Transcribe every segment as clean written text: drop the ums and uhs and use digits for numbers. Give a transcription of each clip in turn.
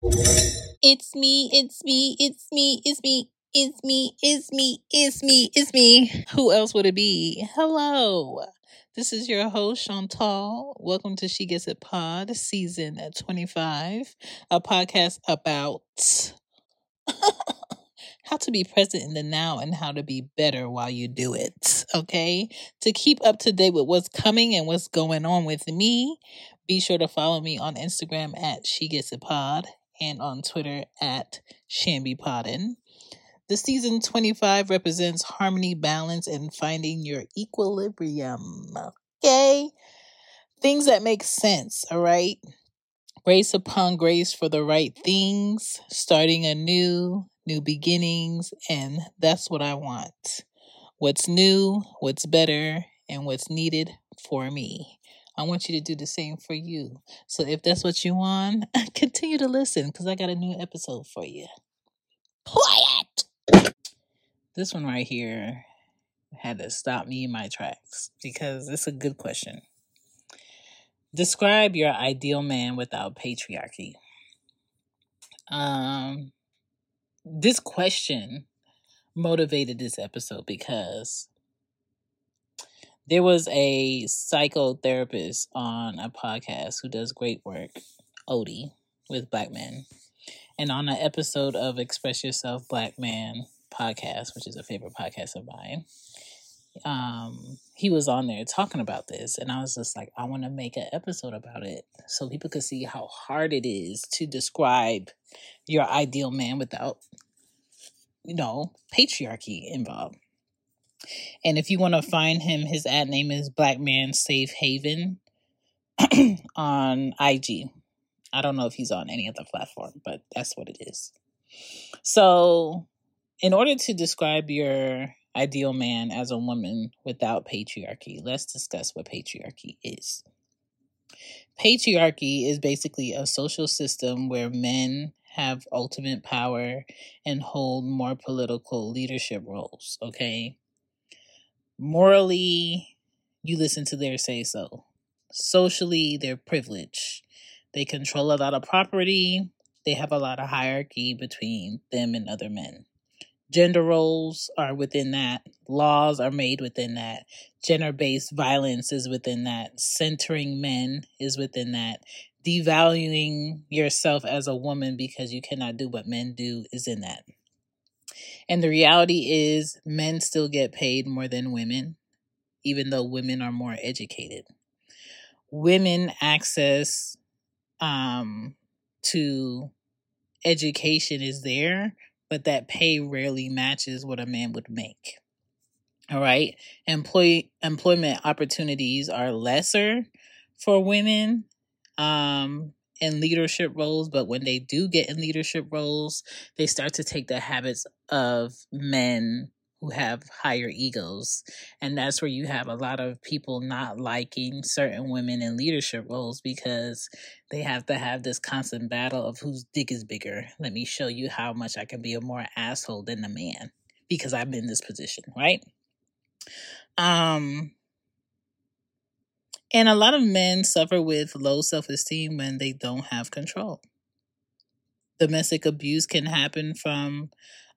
It's me, it's me, it's me, it's me, it's me, it's me, it's me, it's me. Who else would it be? Hello. This is your host, Chantal. Welcome to She Gets It Pod, season 25, a podcast about how to be present in the now and how to be better while you do it. Okay? To keep up to date with what's coming and what's going on with me, be sure to follow me on Instagram at She Gets It Pod and on Twitter at ShambyPoddin. The season 25 represents harmony, balance, and finding your equilibrium. Okay? Things that make sense, all right? Grace upon grace for the right things, starting anew, new beginnings, and that's what I want. What's new, what's better, and what's needed for me. I want you to do the same for you. So if that's what you want, continue to listen because I got a new episode for you. Quiet! This one right here had to stop me in my tracks because it's a good question. Describe your ideal man without patriarchy. This question motivated this episode because there was a psychotherapist on a podcast who does great work, Odie, with Black men. And on an episode of Express Yourself Black Man podcast, which is a favorite podcast of mine, he was on there talking about this. And I was just like, I want to make an episode about it so people could see how hard it is to describe your ideal man without, patriarchy involved. And if you want to find him, his ad name is Black Man Safe Haven on IG. I don't know if he's on any other platform, but that's what it is. So in order to describe your ideal man as a woman without patriarchy, let's discuss what patriarchy is. Patriarchy is basically a social system where men have ultimate power and hold more political leadership roles, okay? Morally, you listen to their say-so. Socially, they're privileged. They control a lot of property. They have a lot of hierarchy between them and other men. Gender roles are within that. Laws are made within that. Gender-based violence is within that. Centering men is within that. Devaluing yourself as a woman because you cannot do what men do is in that. And the reality is men still get paid more than women, even though women are more educated. Women access to education is there, but that pay rarely matches what a man would make. All right. Employment opportunities are lesser for women in leadership roles, but when they do get in leadership roles, they start to take the habits of men who have higher egos. And that's where you have a lot of people not liking certain women in leadership roles because they have to have this constant battle of whose dick is bigger. Let me show you how much I can be a more asshole than a man because I'm in this position, right? And a lot of men suffer with low self-esteem when they don't have control. Domestic abuse can happen from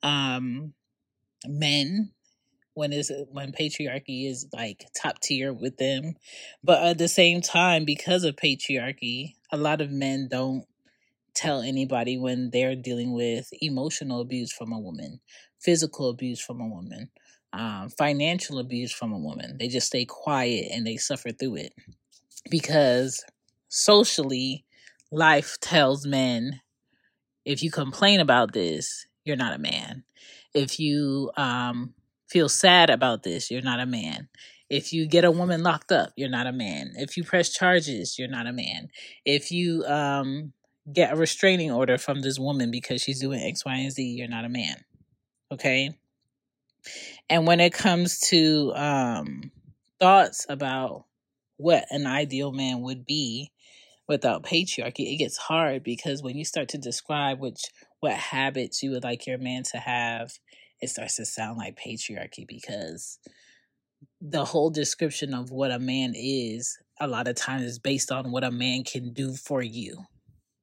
men when patriarchy is like top tier with them. But at the same time, because of patriarchy, a lot of men don't tell anybody when they're dealing with emotional abuse from a woman, physical abuse from a woman, financial abuse from a woman. They just stay quiet and they suffer through it because socially, life tells men, if you complain about this, you're not a man. If you feel sad about this, you're not a man. If you get a woman locked up, you're not a man. If you press charges, you're not a man. If you get a restraining order from this woman because she's doing X, Y, and Z, you're not a man. Okay? And when it comes to thoughts about what an ideal man would be without patriarchy, it gets hard because when you start to describe what habits you would like your man to have, it starts to sound like patriarchy because the whole description of what a man is a lot of times is based on what a man can do for you.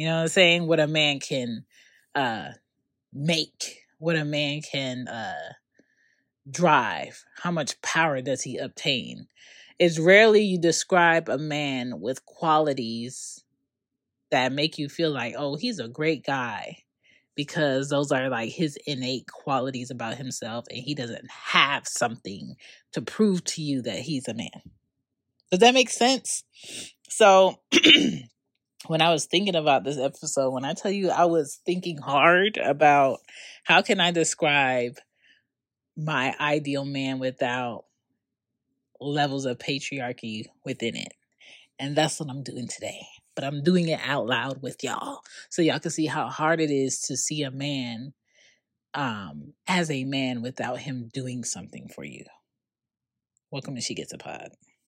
You know what I'm saying? What a man can make, what a man can drive, how much power does he obtain. It's rarely you describe a man with qualities that make you feel like, oh, he's a great guy, because those are like his innate qualities about himself, and he doesn't have something to prove to you that he's a man. Does that make sense? So when I was thinking about this episode, when I tell you I was thinking hard about how can I describe my ideal man without levels of patriarchy within it. And that's what I'm doing today. But I'm doing it out loud with y'all, so y'all can see how hard it is to see a man as a man without him doing something for you. Welcome to She Gets a Pod.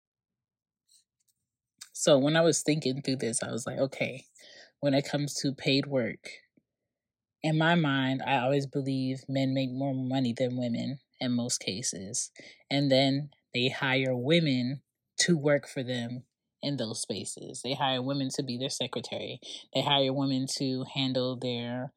So when I was thinking through this, I was like, okay, when it comes to paid work, in my mind, I always believe men make more money than women in most cases. And then they hire women to work for them in those spaces. They hire women to be their secretary. They hire women to handle their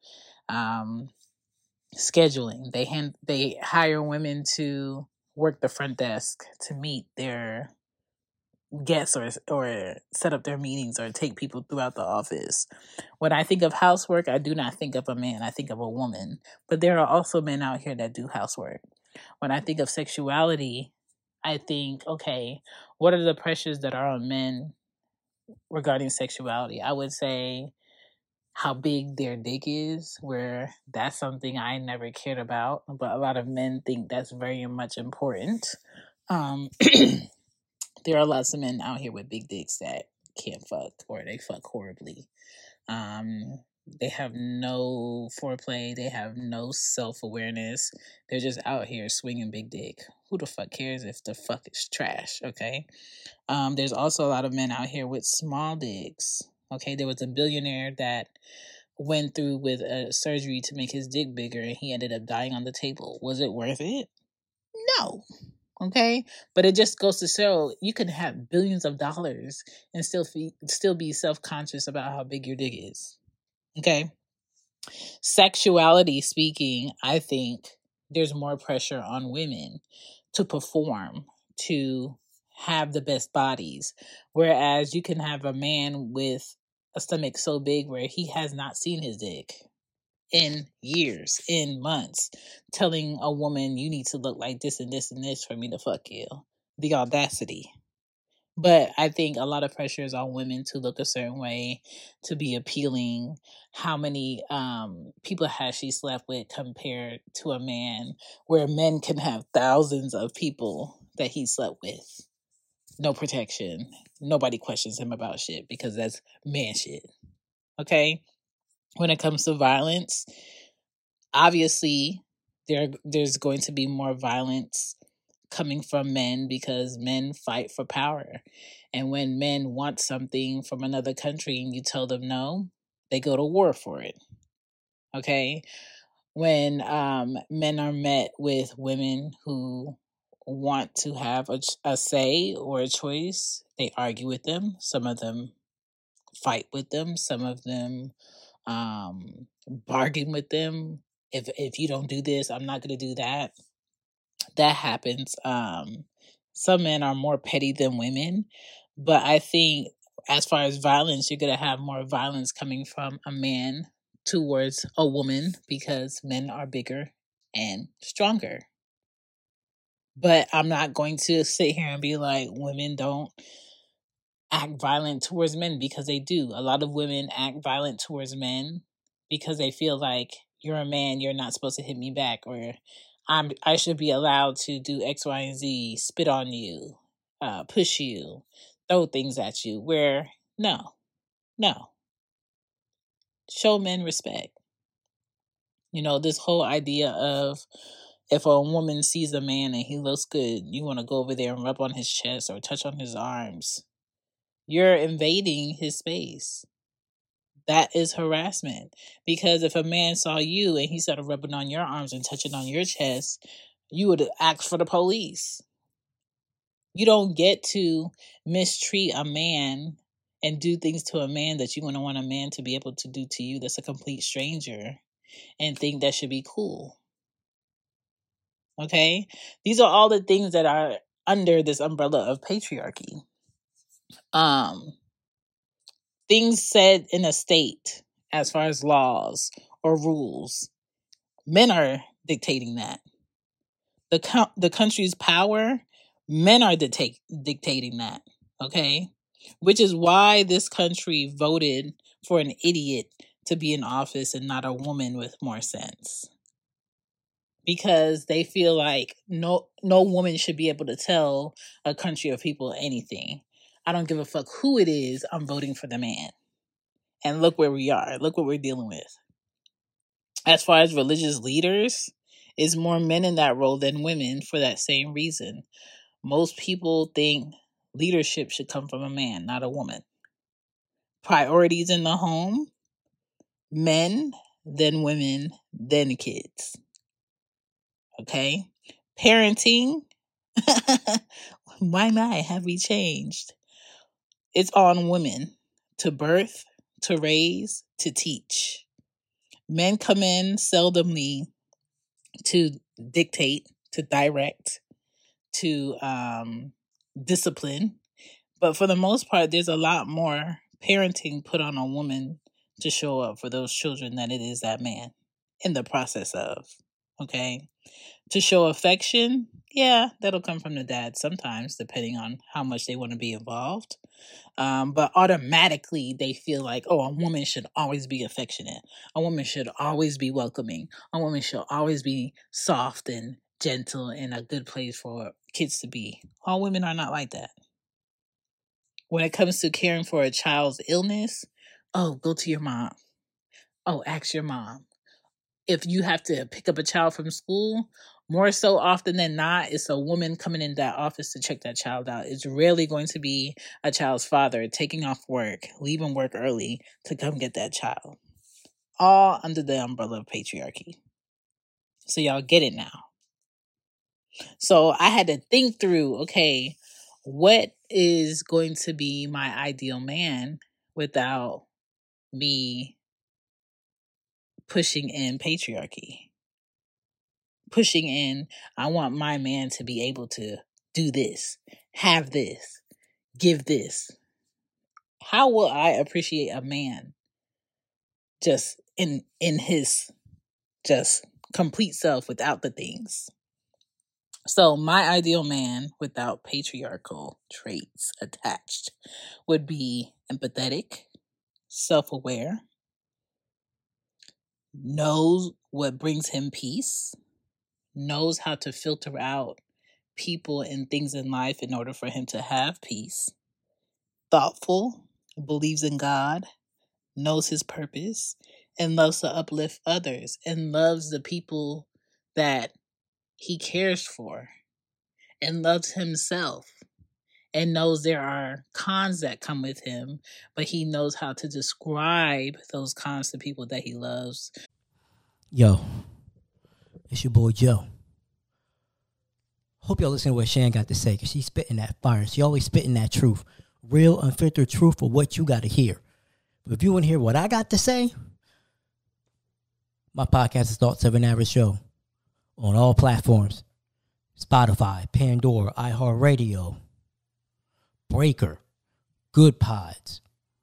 scheduling. They hire women to work the front desk, to meet their guests or set up their meetings or take people throughout the office. When I think of housework, I do not think of a man. I think of a woman. But there are also men out here that do housework. When I think of sexuality, I think, okay, what are the pressures that are on men regarding sexuality? I would say how big their dick is, where that's something I never cared about, but a lot of men think that's very much important. There are lots of men out here with big dicks that can't fuck, or they fuck horribly. They have no foreplay. They have no self-awareness. They're just out here swinging big dick. Who the fuck cares if the fuck is trash, okay? There's also a lot of men out here with small dicks, okay? There was a billionaire that went through with a surgery to make his dick bigger, and he ended up dying on the table. Was it worth it? No. Okay, but it just goes to show you can have billions of dollars and still be self-conscious about how big your dick is. Okay, sexuality speaking, I think there's more pressure on women to perform, to have the best bodies, whereas you can have a man with a stomach so big where he has not seen his dick in years, in months, telling a woman you need to look like this and this and this for me to fuck you. The audacity. But I think a lot of pressure is on women to look a certain way, to be appealing. How many people has she slept with compared to a man, where men can have thousands of people that he slept with? No protection. Nobody questions him about shit because that's man shit. Okay? When it comes to violence, obviously there's going to be more violence coming from men because men fight for power. And when men want something from another country and you tell them no, they go to war for it. Okay? When men are met with women who want to have a say or a choice, they argue with them. Some of them fight with them. Some of them bargain with them. If you don't do this, I'm not going to do that. That happens. Some men are more petty than women, but I think as far as violence, you're going to have more violence coming from a man towards a woman because men are bigger and stronger. But I'm not going to sit here and be like, women don't act violent towards men, because they do. A lot of women act violent towards men because they feel like, you're a man, you're not supposed to hit me back, or I should be allowed to do X, Y, and Z, spit on you, push you, throw things at you, where no. Show men respect. You know, this whole idea of, if a woman sees a man and he looks good, you want to go over there and rub on his chest or touch on his arms. You're invading his space. That is harassment. Because if a man saw you and he started rubbing on your arms and touching on your chest, you would ask for the police. You don't get to mistreat a man and do things to a man that you wouldn't want a man to be able to do to you that's a complete stranger and think that should be cool. Okay? These are all the things that are under this umbrella of patriarchy. Things said in a state as far as laws or rules, men are dictating that. The country's power, men are dictating that. Okay? Which is why this country voted for an idiot to be in office and not a woman with more sense. Because they feel like no woman should be able to tell a country of people anything. I don't give a fuck who it is, I'm voting for the man. And look where we are. Look what we're dealing with. As far as religious leaders, it's more men in that role than women for that same reason. Most people think leadership should come from a man, not a woman. Priorities in the home, men, then women, then kids. Okay? Parenting, why not? Have we changed? It's on women to birth, to raise, to teach. Men come in seldomly to dictate, to direct, to discipline. But for the most part, there's a lot more parenting put on a woman to show up for those children than it is that man in the process of. Okay? To show affection, yeah, that'll come from the dad sometimes, depending on how much they want to be involved. But automatically they feel like, oh, a woman should always be affectionate. A woman should always be welcoming. A woman should always be soft and gentle and a good place for kids to be. All women are not like that. When it comes to caring for a child's illness, oh, go to your mom. Oh, ask your mom. If you have to pick up a child from school, more so often than not, it's a woman coming in that office to check that child out. It's rarely going to be a child's father taking off work, leaving work early to come get that child. All under the umbrella of patriarchy. So y'all get it now. So I had to think through, okay, what is going to be my ideal man without me pushing in patriarchy? Pushing in, I want my man to be able to do this, have this, give this. How will I appreciate a man just in his just complete self without the things? So my ideal man without patriarchal traits attached would be empathetic, self-aware, knows what brings him peace, knows how to filter out people and things in life in order for him to have peace, thoughtful, believes in God, knows his purpose, and loves to uplift others, and loves the people that he cares for, and loves himself, and knows there are cons that come with him, but he knows how to describe those cons to people that he loves. Yo, it's your boy Joe. Hope y'all listen to what Shan got to say, because she's spitting that fire. She always spitting that truth. Real, unfiltered truth for what you got to hear. But if you want to hear what I got to say, my podcast is Thoughts of an Average Show on all platforms. Spotify, Pandora, iHeartRadio, Breaker, Good Pods.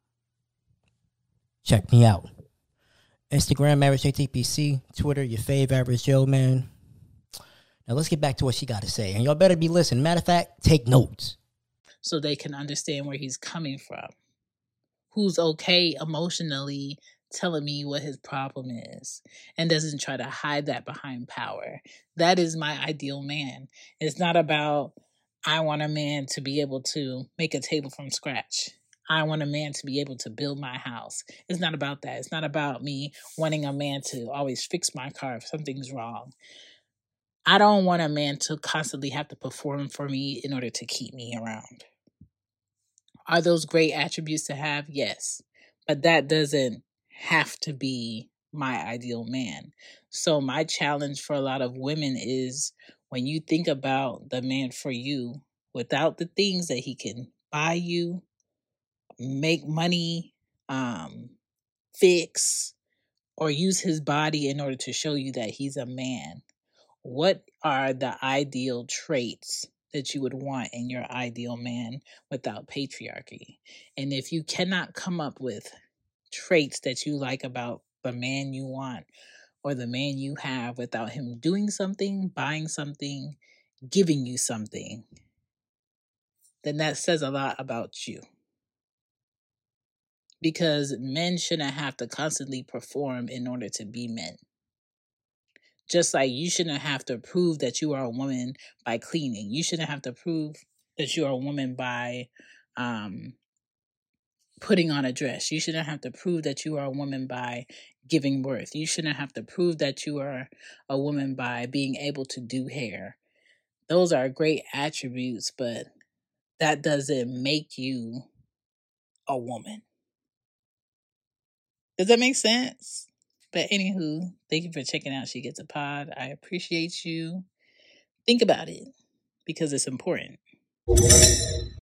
Check me out. Instagram, Average JTPC. Twitter, your fave Average Joe, man. Now let's get back to what she got to say. And y'all better be listening. Matter of fact, take notes. So they can understand where he's coming from. Who's okay emotionally telling me what his problem is and doesn't try to hide that behind power. That is my ideal man. It's not about, I want a man to be able to make a table from scratch. I want a man to be able to build my house. It's not about that. It's not about me wanting a man to always fix my car if something's wrong. I don't want a man to constantly have to perform for me in order to keep me around. Are those great attributes to have? Yes. But that doesn't have to be my ideal man. So my challenge for a lot of women is, when you think about the man for you, without the things that he can buy you, make money, fix, or use his body in order to show you that he's a man. What are the ideal traits that you would want in your ideal man without patriarchy? And if you cannot come up with traits that you like about the man you want or the man you have without him doing something, buying something, giving you something, then that says a lot about you. Because men shouldn't have to constantly perform in order to be men. Just like you shouldn't have to prove that you are a woman by cleaning. You shouldn't have to prove that you are a woman by putting on a dress. You shouldn't have to prove that you are a woman by giving birth. You shouldn't have to prove that you are a woman by being able to do hair. Those are great attributes, but that doesn't make you a woman. Does that make sense? But anywho, thank you for checking out She Gets a Pod. I appreciate you. Think about it because it's important.